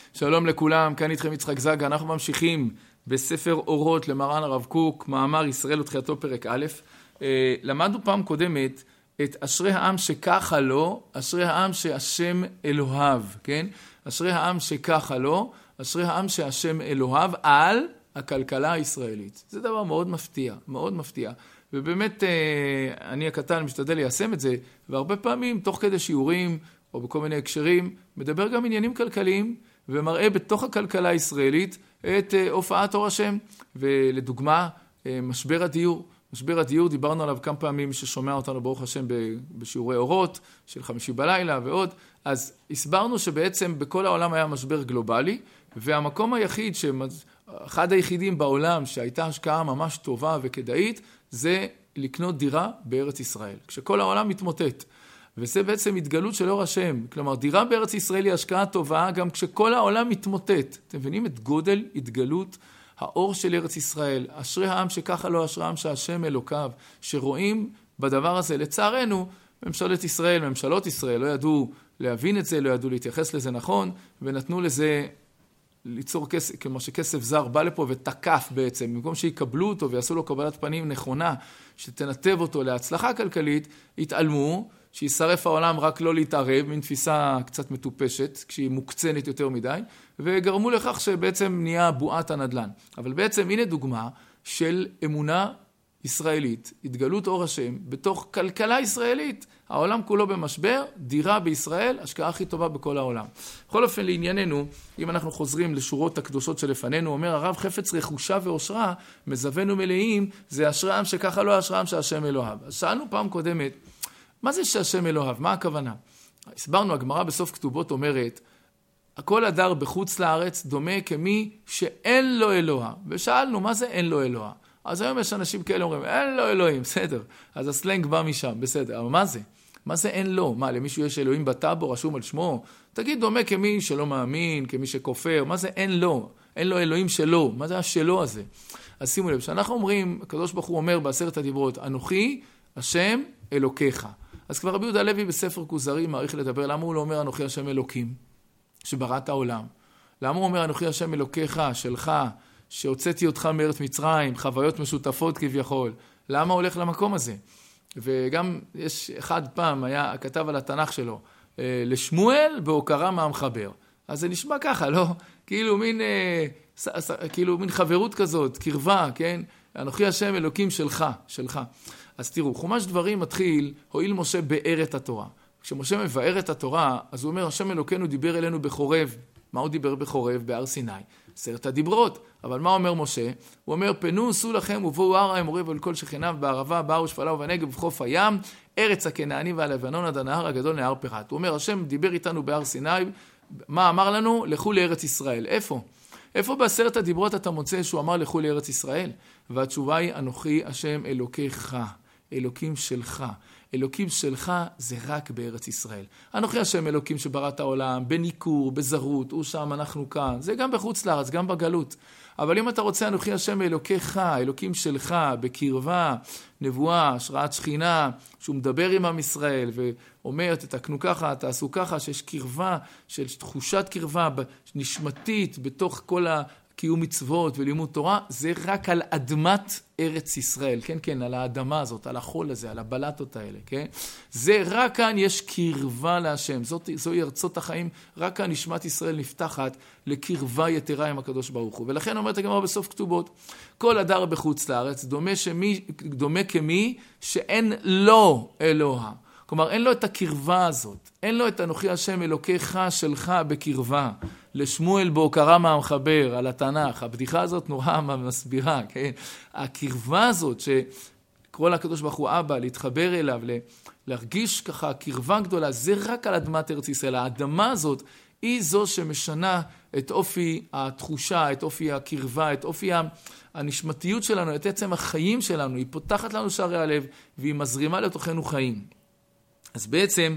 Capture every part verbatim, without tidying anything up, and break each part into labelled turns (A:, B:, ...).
A: שלום לכולם, כאן איתכם יצחק זגה, אנחנו ממשיכים בספר אורות למרן הרב קוק, מאמר ישראל ותחייתו פרק א'. למדנו פעם קודמת את אשרי העם שככה לו, אשרי העם שהשם אלוהיו, כן? אשרי העם שככה לו, אשרי העם שהשם אלוהיו על הכלכלה הישראלית. זה דבר מאוד מפתיע, מאוד מפתיע. ובאמת אני הקטן משתדל ליישם את זה, והרבה פעמים תוך כדי שיעורים או בכל מיני הקשרים, מדבר גם עניינים כלכליים, ומראה בתוך הכלכלה הישראלית את הופעת אור השם. ולדוגמה, משבר הדיור. משבר הדיור, דיברנו עליו כמה פעמים ששומע אותנו ברוך השם בשיעורי אורות של חמישי בלילה ועוד. אז הסברנו שבעצם בכל העולם היה משבר גלובלי, והמקום היחיד, אחד היחידים בעולם שהייתה השקעה ממש טובה וכדאית, זה לקנות דירה בארץ ישראל. כשכל העולם מתמוטט. וזה בעצם התגלות של אור השם. כלומר, דירה בארץ ישראל היא השקעה טובה, גם כשכל העולם מתמוטט. אתם מבינים את גודל התגלות האור של ארץ ישראל? אשרי העם שככה לא אשרי העם שהשם אלוקיו, שרואים בדבר הזה. לצערנו, ממשלת ישראל, ממשלות ישראל, לא ידעו להבין את זה, לא ידעו להתייחס לזה נכון, ונתנו לזה ליצור כסף, כמו שכסף זר בא לפה ותקף בעצם, במקום שיקבלו אותו ויעשו לו קבלת פנים נכונה, שתנתב אותו להצלחה כלכלית, התעלמו, שישרף העולם רק לא להתערב, מין תפיסה קצת מטופשת, כשהיא מוקצנת יותר מדי, וגרמו לכך שבעצם נהיה בועת הנדלן. אבל בעצם הנה דוגמה של אמונה ישראלית, התגלות אור השם, בתוך כלכלה ישראלית. העולם כולו במשבר, דירה בישראל, השקעה הכי טובה בכל העולם. בכל אופן לענייננו, אם אנחנו חוזרים לשורות הקדושות שלפנינו, אומר הרב חפץ רכושה ואושרה, מזוונו מלאים, זה אשרי העם שככה לא אשרי העם שהשם אלוהיו. אז שאלנו פעם קודמת, מה זה שהשם אלוהיו? מה הכוונה? הסברנו, הגמרא בסוף כתובות אומרת, הכל הדר בחוץ לארץ דומה כמי שאין לו אלוה. ושאלנו, מה זה אין לו אלוה? אז היום יש אנשים כאלה אומרים, אין לו אלוהים, בסדר. אז הסלנג בא משם, בסדר. אבל מה זה? מה זה אין לו? מה, למישהו יש אלוהים בטאבו, רשום על שמו? תגיד, דומה כמי שלא מאמין, כמי שכופר. מה זה אין לו? אין לו אלוהים שלו. מה זה השלו הזה? אז שימו לב, שאנחנו אומרים, הקדוש ברוך הוא אומר בעשרת הדיברות, אנוכי, השם, אלוקיך. אז כבר רבי יהודה הלוי בספר כוזרי מעריך לדבר, למה הוא לא אומר אנוכי השם אלוקים, שברא את העולם? למה הוא אומר אנוכי השם אלוקיך, שלך, שהוצאתי אותך מארץ מצרים, חוויות משותפות כביכול? למה הוא הולך למקום הזה? וגם יש אחד פעם, היה, כתב על התנ"ך שלו, לשמואל בהוקרה מהמחבר. אז זה נשמע ככה, לא? כאילו מין, כאילו מין חברות כזאת, קרבה, כן? אנוכי השם אלוקים שלך, שלך. אז תראו, חומש דברים מתחיל, הועיל משה באר את התורה. כשמשה מבאר את התורה, אז הוא אומר, השם אלוקינו דיבר אלינו בחורב. מה הוא דיבר בחורב? בהר סיני. עשרת הדיברות. אבל מה אומר משה? הוא אומר, פנו סעו לכם ובואו הר האמורי ועל כל שכניו בערבה, בהר ושפלה ובנגב ובחוף הים, ארץ הכנעני והלבנון עד הנהר הגדול נהר פרת. הוא אומר, השם דיבר איתנו בהר סיני, מה אמר לנו? לכו לארץ ישראל. איפה? איפה בעשרת הדיברות אתה מוצא שהוא אמר לכו לארץ ישראל? והתשובה היא, אנוכי השם אלוקיך, אלוקים שלך. אלוקים שלך זה רק בארץ ישראל. אנוכי השם אלוקים שברא את העולם, בניקור, בזרות, הוא שם, אנחנו כאן. זה גם בחוץ לארץ, גם בגלות. אבל אם אתה רוצה, אנוכי השם אלוקיך, אלוקים שלך, בקרבה, נבואה, השראת שכינה, שהוא מדבר עם עם ישראל ואומר, תתקנו ככה, תעשו ככה, שיש קרבה, של תחושת קרבה נשמתית בתוך כל קיום מצוות ולימוד תורה, זה רק על אדמת ארץ ישראל, כן, כן, על האדמה הזאת, על החול הזה, על הבלטות האלה, כן? זה רק כאן יש קרבה להשם, זאת, זוהי ארצות החיים, רק כאן נשמת ישראל נפתחת לקרבה יתרה עם הקדוש ברוך הוא. ולכן אומרת הגמרא בסוף כתובות, כל הדר בחוץ לארץ דומה, שמי, דומה כמי שאין לו אלוה. כלומר, אין לו את הקרבה הזאת, אין לו את אנוכי השם אלוקיך שלך בקרבה. לשמואל בהוקרה מהמחבר על התנ"ך, הבדיחה הזאת נורא מסבירה, כן? הקרבה הזאת שקרוא לקדוש ברוך הוא אבא, להתחבר אליו, להרגיש ככה קרבה גדולה, זה רק על אדמת ארץ ישראל. האדמה הזאת היא זו שמשנה את אופי התחושה, את אופי הקרבה, את אופי הנשמתיות שלנו, את עצם החיים שלנו. היא פותחת לנו שערי הלב והיא מזרימה לתוכנו חיים. אז בעצם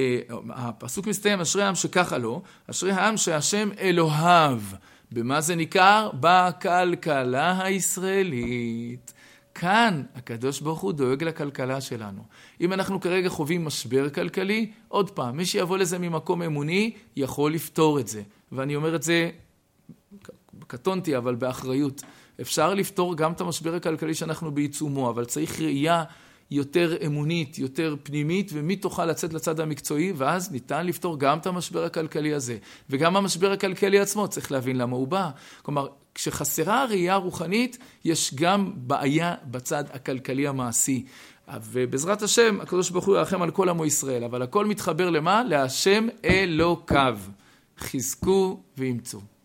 A: הפסוק מסתיים, אשרי העם שככה לו, אשרי העם שהשם אלוהיו. במה זה ניכר? בכלכלה הישראלית. כאן הקדוש ברוך הוא דואג לכלכלה שלנו. אם אנחנו כרגע חווים משבר כלכלי, עוד פעם, מי שיבוא לזה ממקום אמוני יכול לפתור את זה. ואני אומר את זה, קטונתי, אבל באחריות. אפשר לפתור גם את המשבר הכלכלי שאנחנו בעיצומו, אבל צריך ראייה יותר אמונית, יותר פנימית, ומי תוכל לצאת לצד המקצועי, ואז ניתן לפתור גם את המשבר הכלכלי הזה. וגם המשבר הכלכלי עצמו, צריך להבין למה הוא בא. כלומר, כשחסרה ראייה רוחנית, יש גם בעיה בצד הכלכלי המעשי. ובעזרת השם, הקדוש ברוך הוא ירחם על כל עמו ישראל, אבל הכל מתחבר למה? להשם אלוקיו. חזקו ואמצו.